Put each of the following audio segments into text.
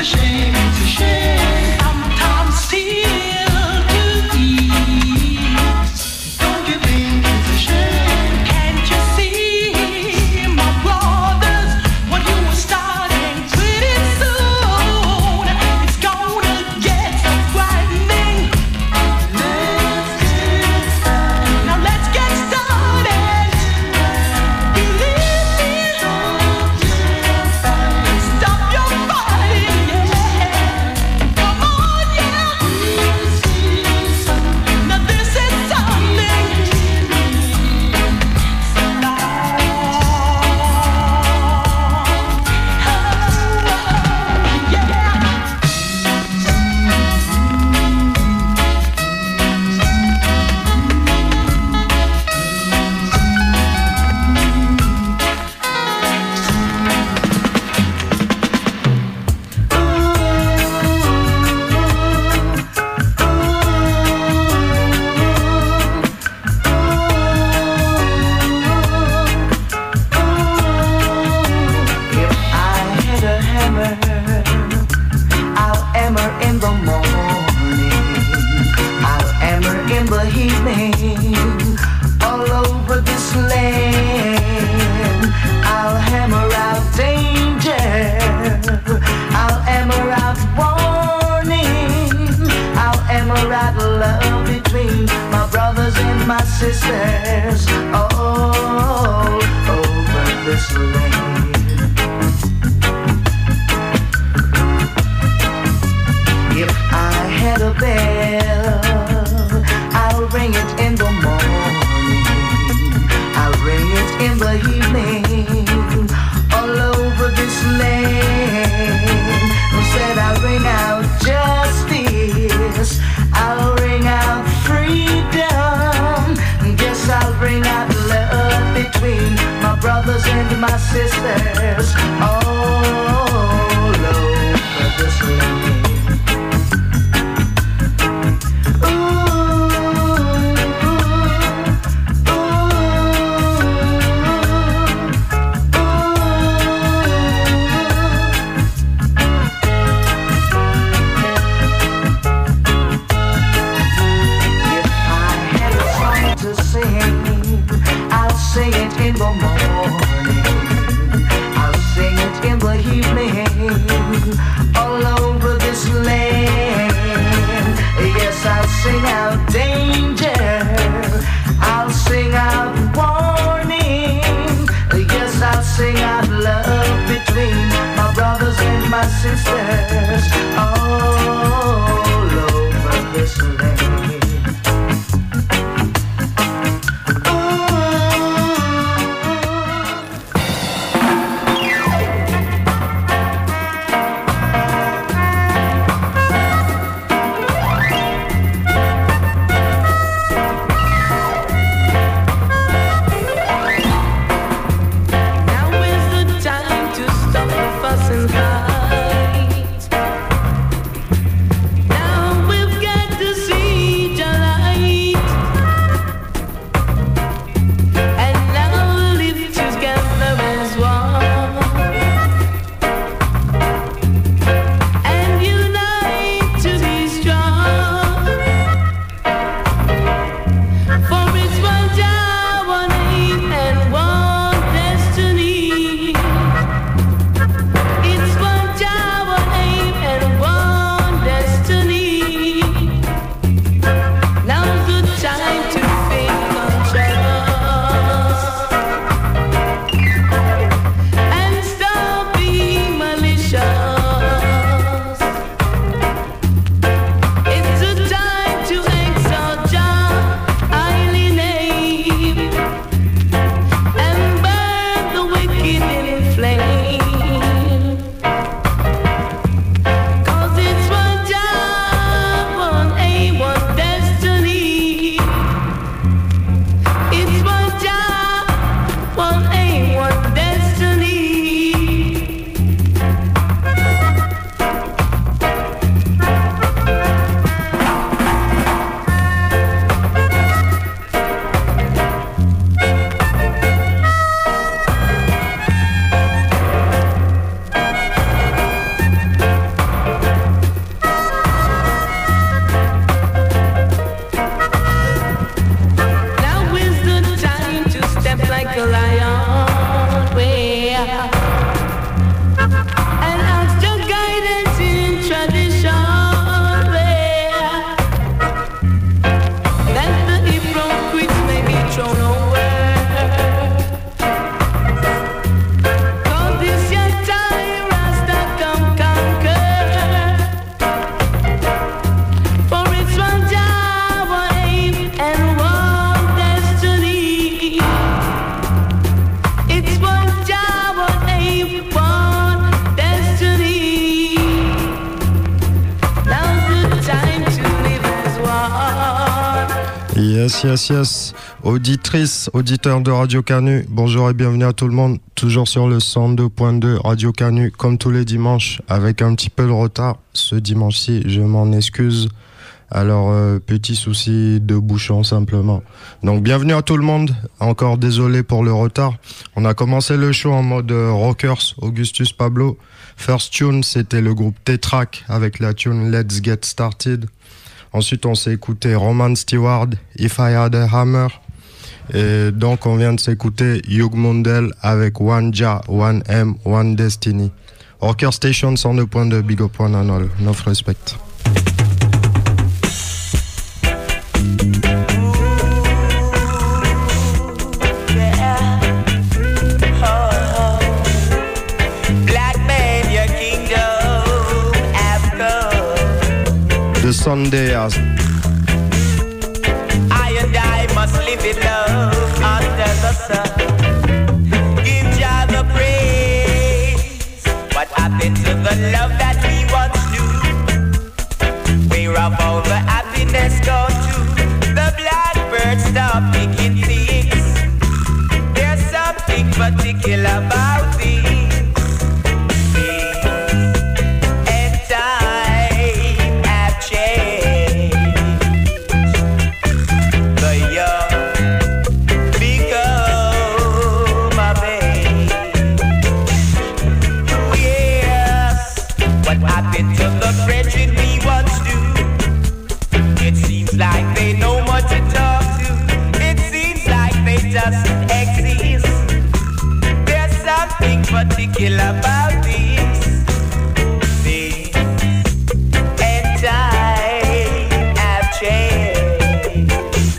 Now we've got to see Yes. Auditrices, auditeurs de Radio Canu, bonjour et bienvenue à tout le monde. Toujours sur le 102.2 Radio Canu, comme tous les dimanches, avec un petit peu de retard. Ce dimanche-ci, je m'en excuse. Alors, petit souci de bouchon simplement. Donc, bienvenue à tout le monde. Encore désolé pour le retard. On a commencé le show en mode rockers, Augustus Pablo. First tune, c'était le groupe T-Track avec la tune Let's Get Started. Ensuite, on s'est écouté Roman Stewart, If I Had a Hammer. Et donc, on vient de s'écouter Hugh Mundell avec One Jah, One M, One Destiny. Rocker Station 102.2, Big Up One and All. Enough respect. The Sunday as I and I must live in love under the sun. Give Jah the praise. What happened to the love that we once knew? Where have all the happiness gone to? The blackbird stopped picking things. There's something particular about these. Particular about these things, and time have changed.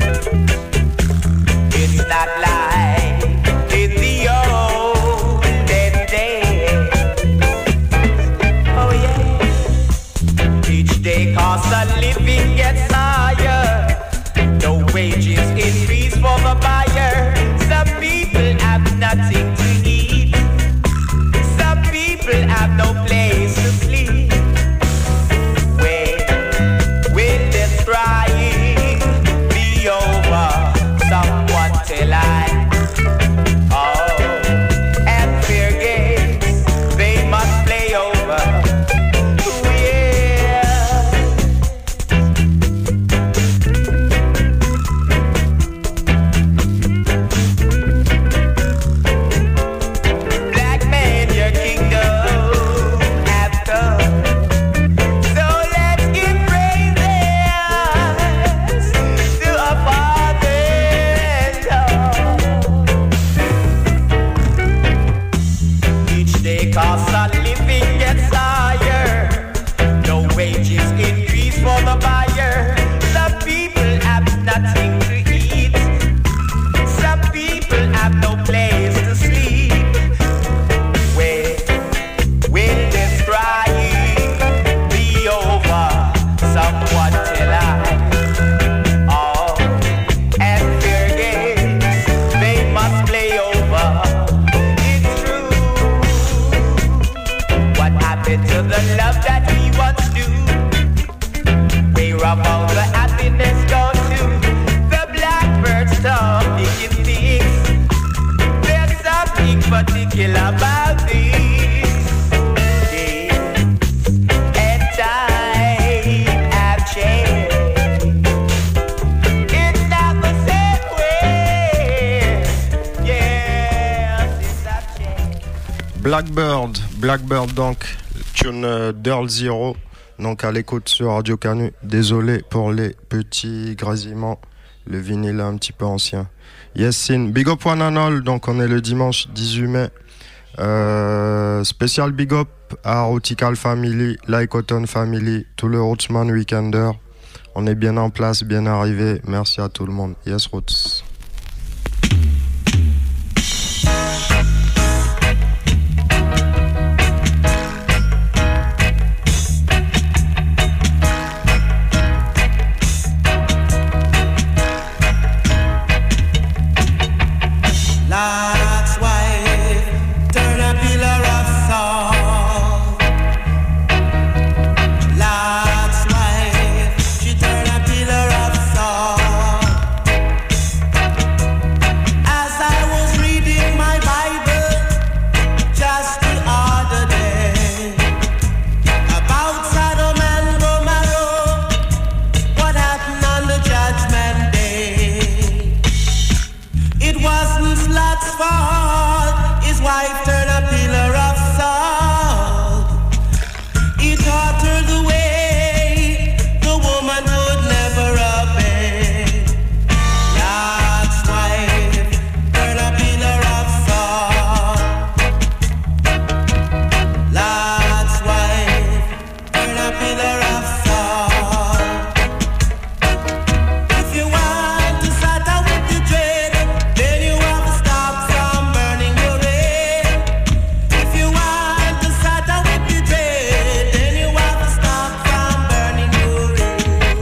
It's not like in the olden days. Oh yeah. Each day cost of living gets higher. No wages increase for the buyer. Some people have nothing to eat. People have no place to sleep. When this crying be over, someone tell I. Oh, and fair games they must play over. Blackbird donc, tune d'Earl Zero, donc à l'écoute sur Radio Canu. Désolé pour les petits grésillements, le vinyle est un petit peu ancien. Yes, Big Up One and All, donc on est le dimanche 18 mai. Spécial Big Up à Rootical Family, Lycotton Family, tout le Rootsman Weekender. On est bien en place, bien arrivé. Merci à tout le monde. Yes, Roots. Lot's wife turned a pillar of salt. Lot's wife, she turned a pillar of salt. pillar of salt. If you want to start out with the dread, then you have to stop from burning your head. If you want to start out with the dread, then you have to stop from burning your head.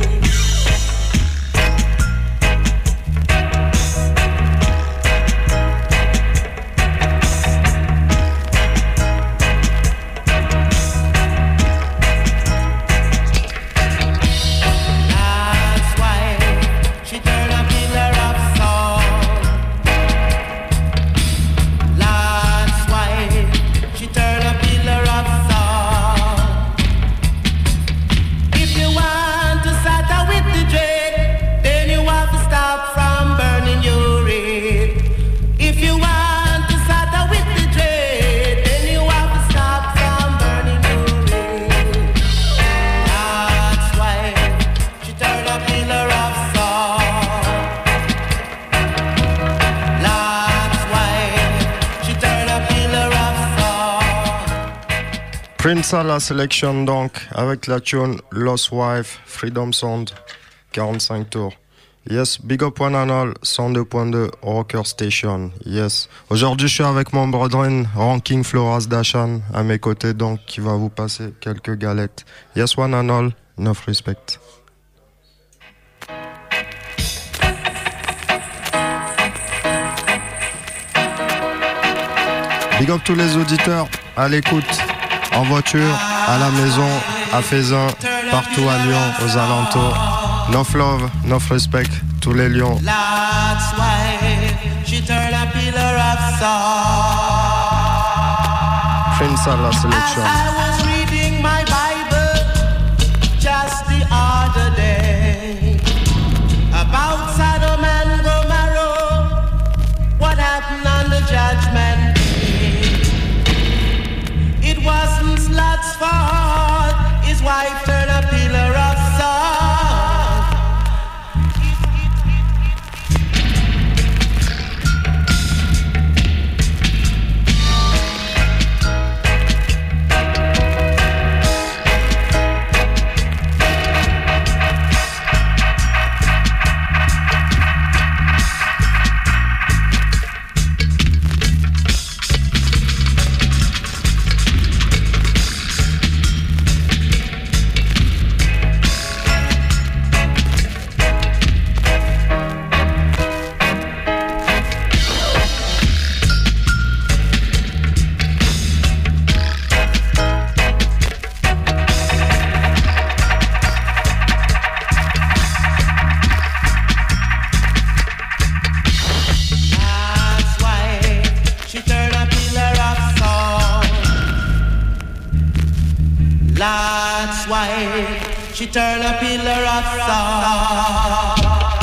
That's why she turned a pillar of salt. That's why she turned a pillar of salt. If you want to start out with the dread, then you have to stop from burning your head. If you want to start out with the dread, then you have to stop from burning your head. That's why she turned a pillar of salt. That's why she turned a pillar of salt. Prince à la sélection donc, avec la tune Lost Wife, Freedom Sound, 45 tours. Yes, big up one and all, 102.2 Rocker Station, yes. Aujourd'hui, je suis avec mon brethren, Ranking Floras Dashan, à mes côtés donc, qui va vous passer quelques galettes. Yes, one and all, enough respect. Big up tous les auditeurs, à l'écoute, en voiture, à la maison, à Faisin, partout à Lyon, aux alentours. Enough love, enough respect, tous les lions. That's why she turned a pillar of salt. Prince à la sélection. As I was reading my Bible just the other day about Sodom and Gomorrah, what happened on the judgment day. It wasn't Lot's fault, his wife turned a pillar of salt. That's why she turned a pillar of salt. That's why she turned a pillar of salt.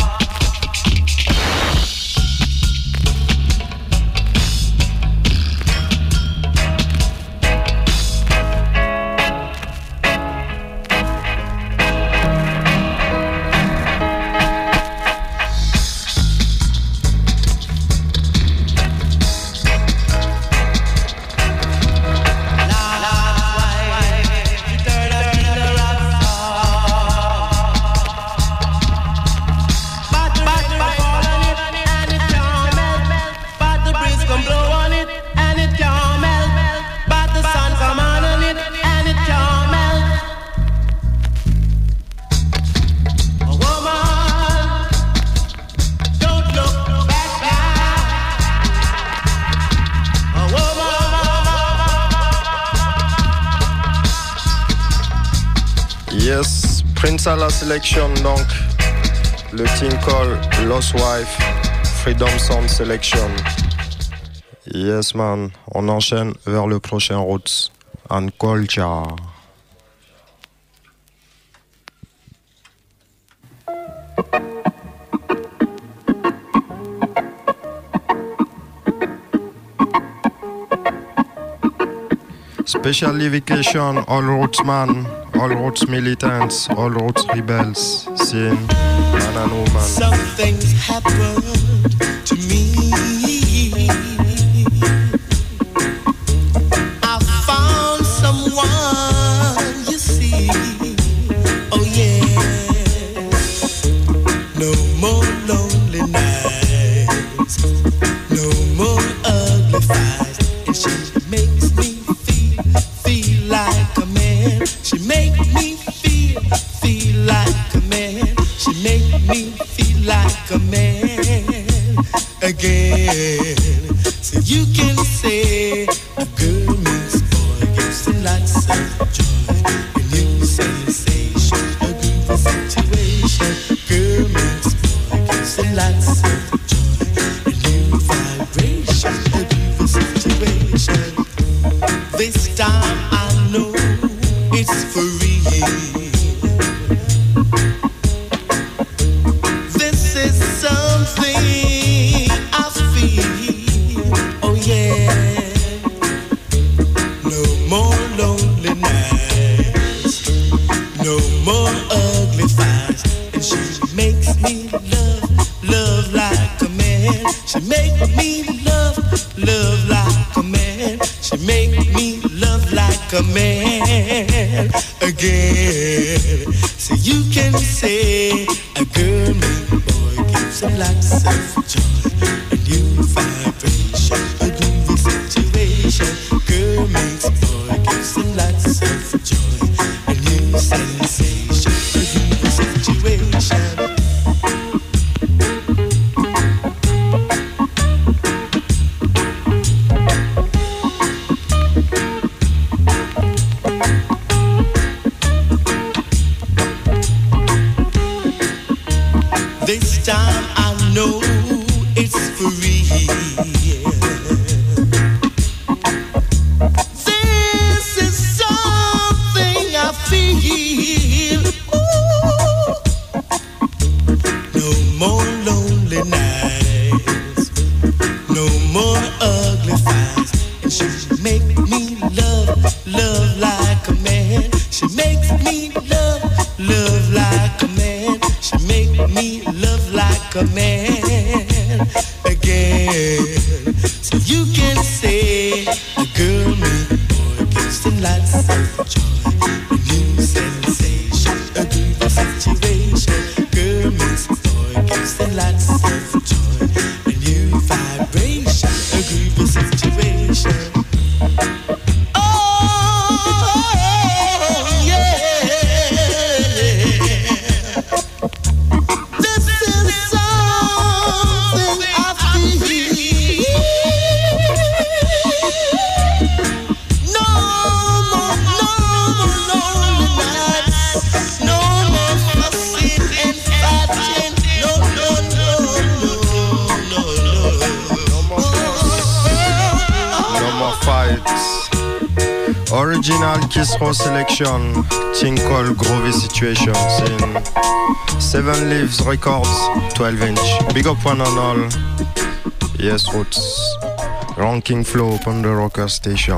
Yes, Prince à la sélection donc. Le team call Lost Wife, Freedom Sound Selection. Yes man, on enchaîne vers le prochain Roots and Culture. Special dedication, all roots man, all roots militants, all roots rebels, sin, man and woman. Some things happen to me. I found someone, you see. again. So you can say a girl meets boy, gives you lots of joy, a new sensation, a groovy situation. Girl meets boy, gives you lots of joy, a new vibration, a groovy situation. This time I know it's for real. This is something I feel. Oh yeah. No more lonely nights, no more ugly fights. And she makes me love like a man. She makes me love like a man. She makes me love like a man again. So you can say a girl meets boy, gives her lots of joy, a new vibration, a groovy situation. Girl meets boy, gives her lots of joy, a new sensation, a groovy situation. This time I know it's for real. This is something I feel. Ooh. No more lonely nights, no more ugly fights. And she make me love like a man. She makes me love like a man. She make me love like a man again. So you can say a girl meets boy, gives them lots of joy, a new sensation, a groovy situation. Girl meets boy, gives them lots of joy, a new vibration, a groovy situation. Original Kiss Row selection, thing called Groovy Situation. C'est in 7 Leaves Records, 12-inch. Big up one and all. Yes, Roots. Ranking Flow on the Rocker Station.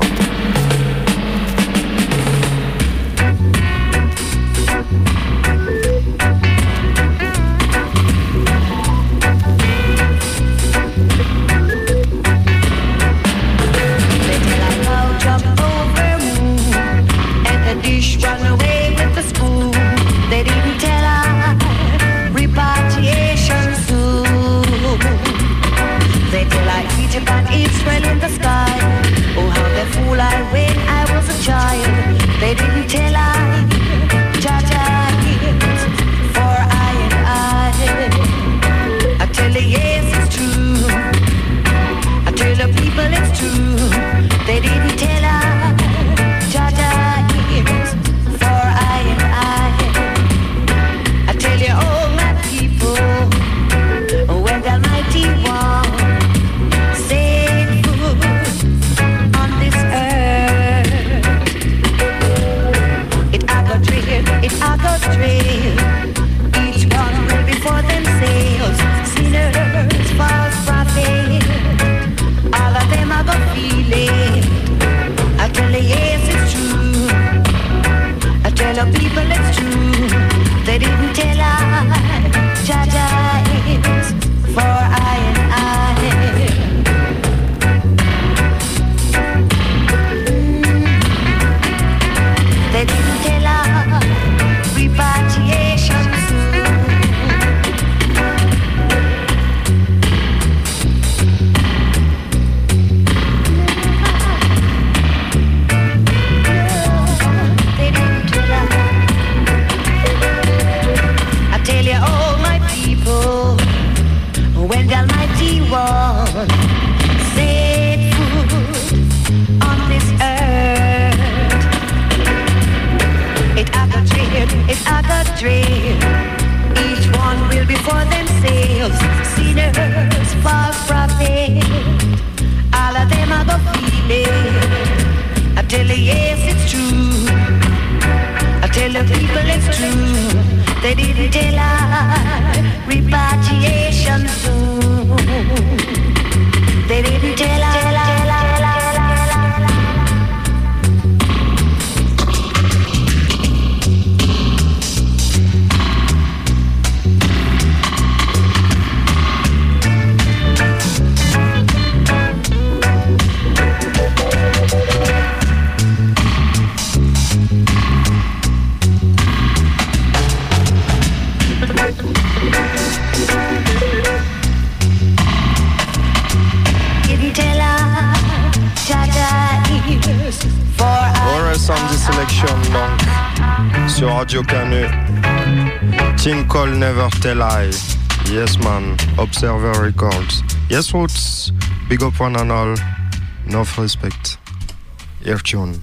People it's a good dream. Each one will be for themselves, sinners, false prophets. All of them are gonna feel it. I tell you, yes, it's true. I tell the people it's true. They didn't tell us repatriation soon. They didn't tell us. Samedi Selection donc sur Radio Canu. Team Call Never Tell I. Yes man, Observer Records. Yes Roots, big up one and all. Enough respect. Air tune.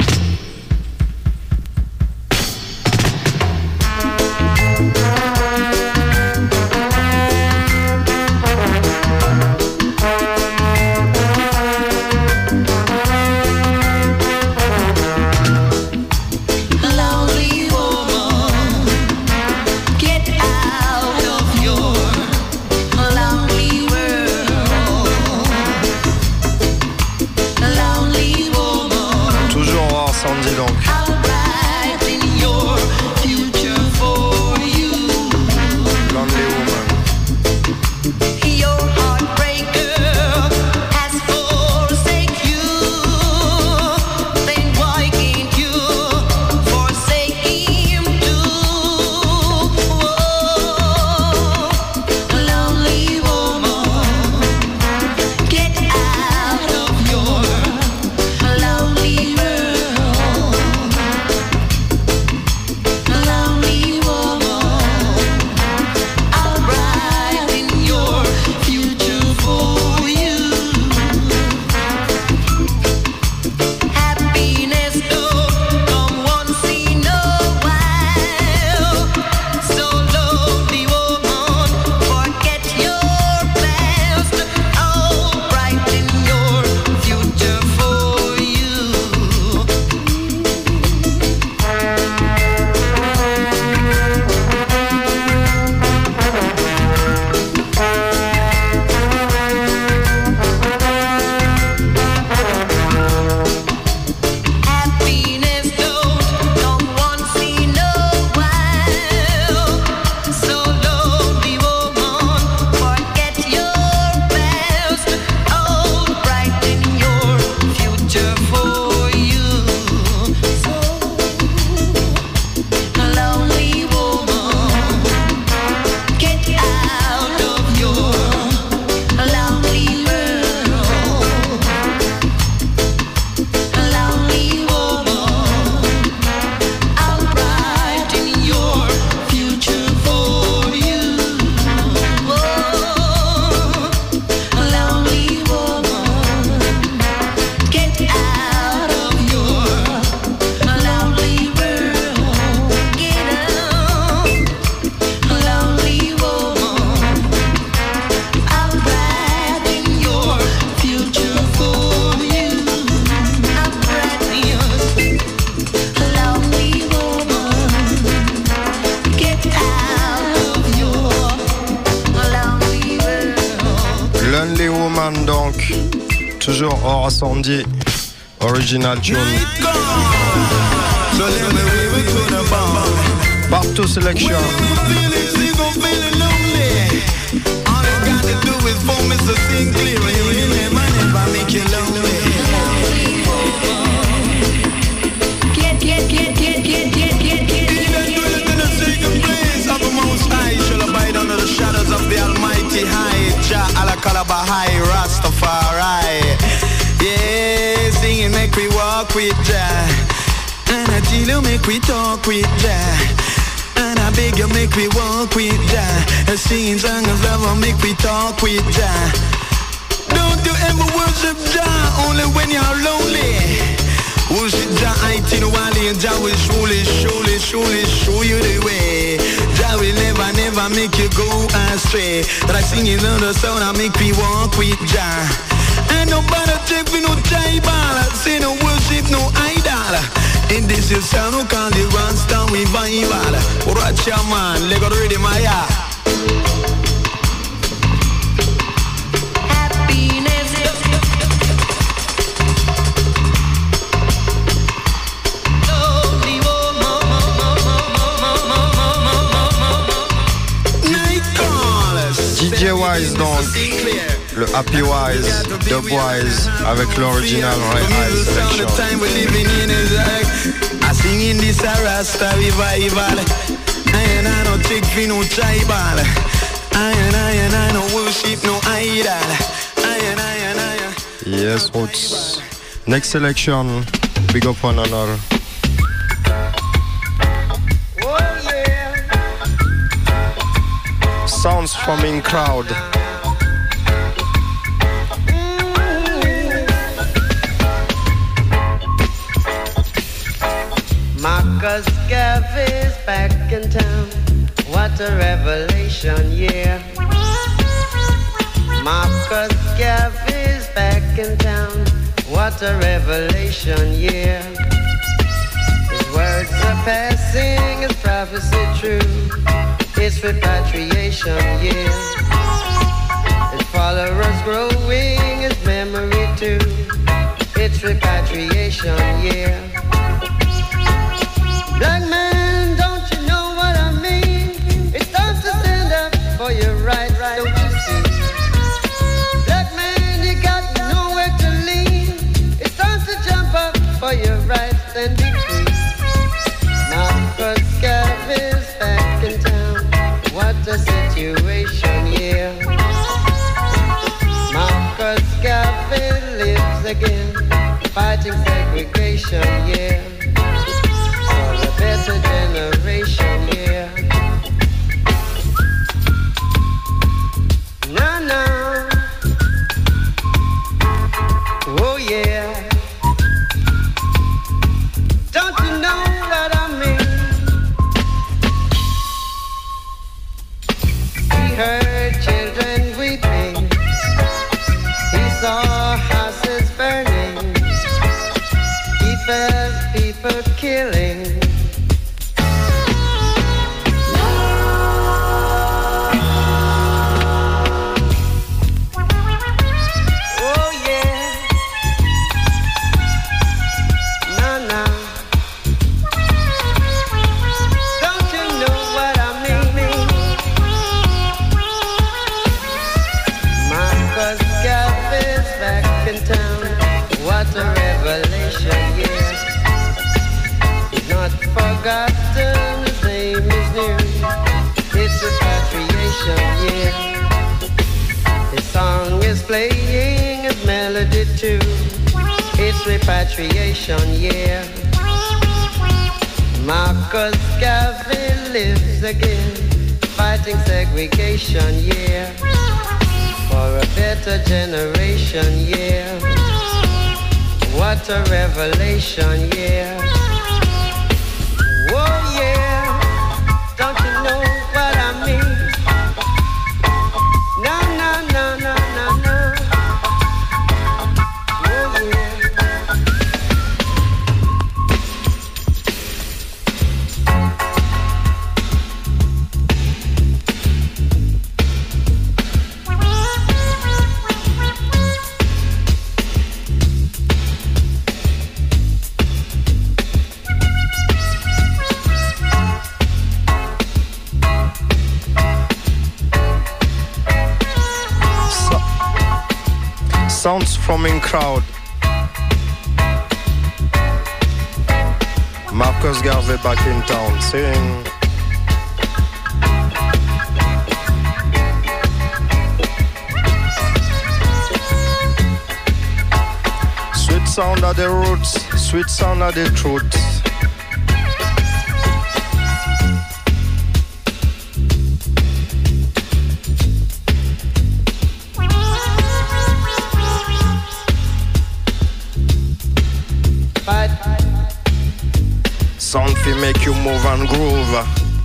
Toujours hors incendie, original tune. Partout Selection. Rastafari, yeah, singing make we walk with Jah, and I tell you make we talk with Jah, and I beg you make we walk with Jah, singing songs of love make we talk with Jah. Don't you ever worship Jah only when you're lonely. Worship Jah, I think while Jah will surely show you the way. Jah will never make you go astray. That I sing another song, I make me walk with Jah. Ain't nobody take me no tribal, say no worship, no idol. And this is sound who call the Rasta revival. Watch your man, let go ready my heart. DJ Wise donc, le Happy Wise, Dub Wise avec l'original Ray Eyes Selection. I sing in this Rasta revival. I no take for no tribal. I no worship no idol. Yes, Roots. Next selection, big up one another. Sounds from in crowd. Marcus Garvey's back in town. What a revelation, yeah. Marcus Garvey's back in town. What a revelation, yeah. His words are passing, his prophecy true. It's repatriation, yeah. His followers growing, his memory too. It's repatriation, yeah. Black man, don't you know what I mean? It's time to stand up for your rights, don't you see? Black man, you got nowhere to lean. It's time to jump up for your rights and be free. Marcus Garvey's back in town. What a situation, yeah. Marcus Garvey lives again, fighting segregation, yeah. For a better generation, yeah. No, oh yeah. Don't you know what I mean? He heard children weeping. He saw houses burning. He felt people killing. Oh yeah. No. Don't you know what I mean? Marcus Garvey's back in town. What a revelation, yeah. He's not forgotten, his name is new. It's repatriation, yeah. His song is playing, his melody too. It's repatriation, yeah. Marcus Garvey lives again, fighting segregation, yeah. For a better generation, yeah. What a revelation, yeah. Oh yeah, don't you know what I mean? No. Oh yeah. Sounds from in crowd. Marcus Garvey back in town. Sing. Sweet sound of the roots, sweet sound of the truth. make you move and groove.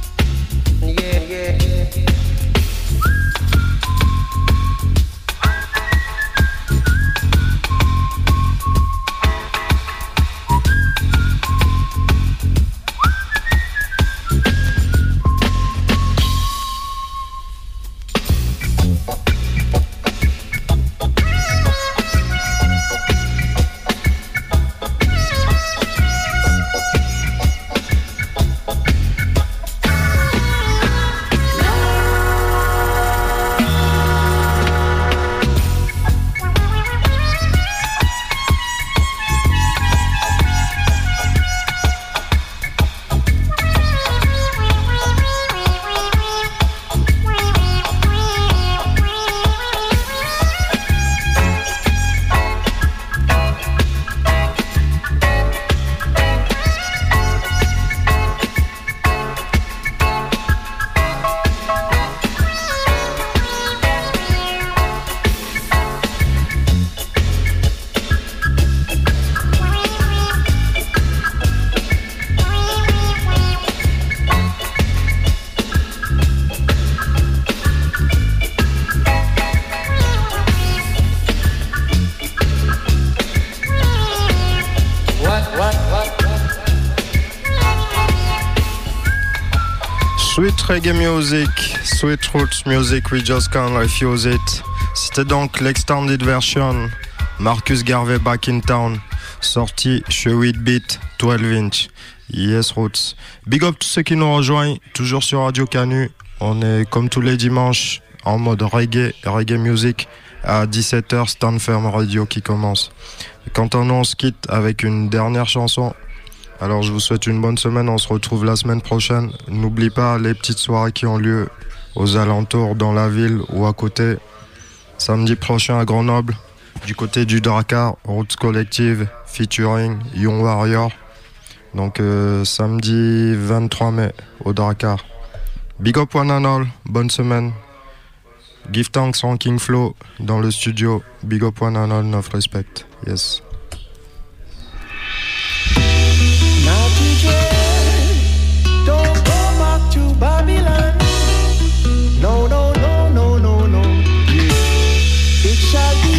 Sweet reggae music, sweet roots music, we just can't refuse it. C'était donc l'extended version, Marcus Garvey Back in Town, sorti chez 8-Bit, 12-inch. Yes Roots. Big up tous ceux qui nous rejoignent, toujours sur Radio Canu. On est comme tous les dimanches en mode reggae music. À 17h, Stand Firm Radio qui commence. Quant à nous, on se quitte avec une dernière chanson. Alors je vous souhaite une bonne semaine, on se retrouve la semaine prochaine. N'oublie pas les petites soirées qui ont lieu aux alentours, dans la ville ou à côté. Samedi prochain à Grenoble, du côté du Drakkar, Roots Collective, featuring Young Warrior. Donc samedi 23 mai au Drakkar. Big up one and all, bonne semaine. Give thanks on King Flow dans le studio. Big up one and all, enough respect. Yes. Don't go back to Babylon. No, no, no, no, no, no. Yeah. It shall be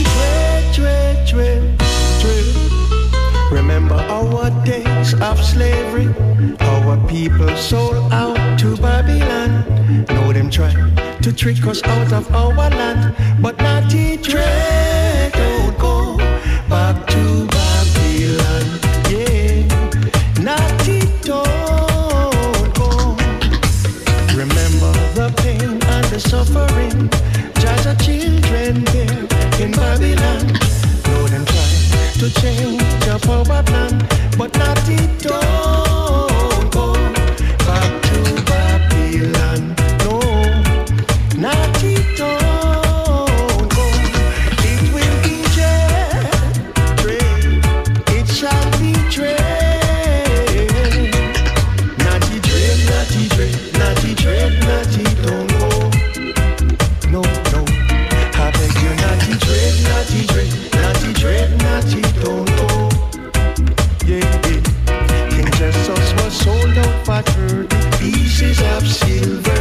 dread. Remember our days of slavery. Our people sold out to Babylon. Know them try to trick us out of our land, but not it dread. Don't go back to Babylon. Yeah, not it don't go. Remember the pain and the suffering. Just a children there in Babylon. Know them try to change up our plan, but not it don't go back to Babylon. No, not it don't go. It will be dread. It shall be dread. Natty dread, natty dread, natty dread, natty don't go. No, no. I beg you, natty dread, natty dread, natty dread, natty don't go. Yeah, yeah. King Jesus was sold out for 30 pieces of silver.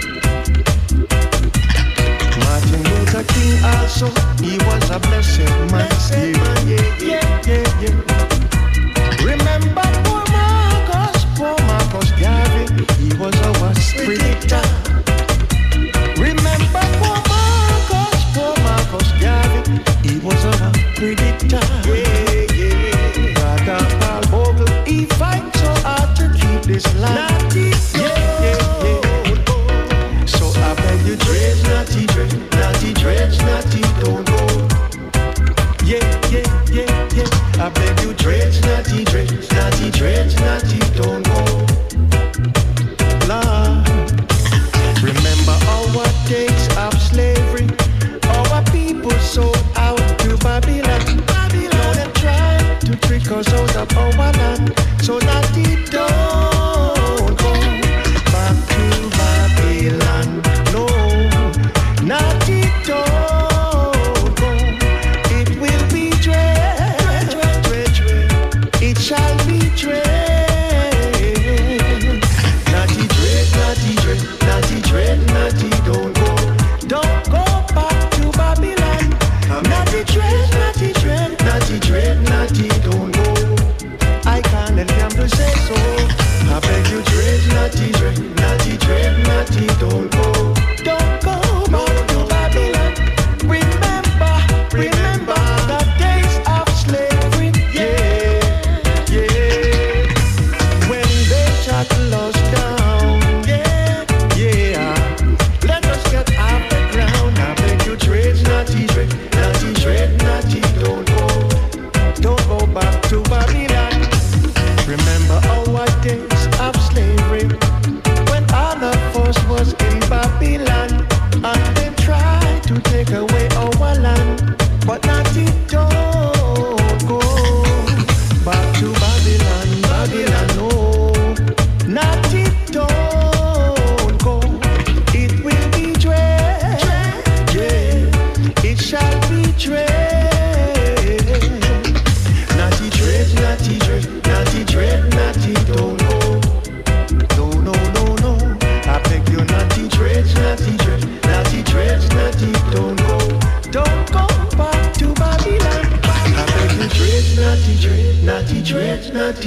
Martin Luther King also, he was a blessed man. Yeah, yeah, yeah, yeah. Remember poor Marcus Garvey, he was our predictor. Remember poor Marcus Garvey, he was our predictor. Yeah, yeah. Brother Paul Bogle, he fight so hard to keep this land. Yeah, yeah, yeah. So I beg you, dread, natty dread, natty dread, natty don't go. Yeah,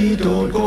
she don't go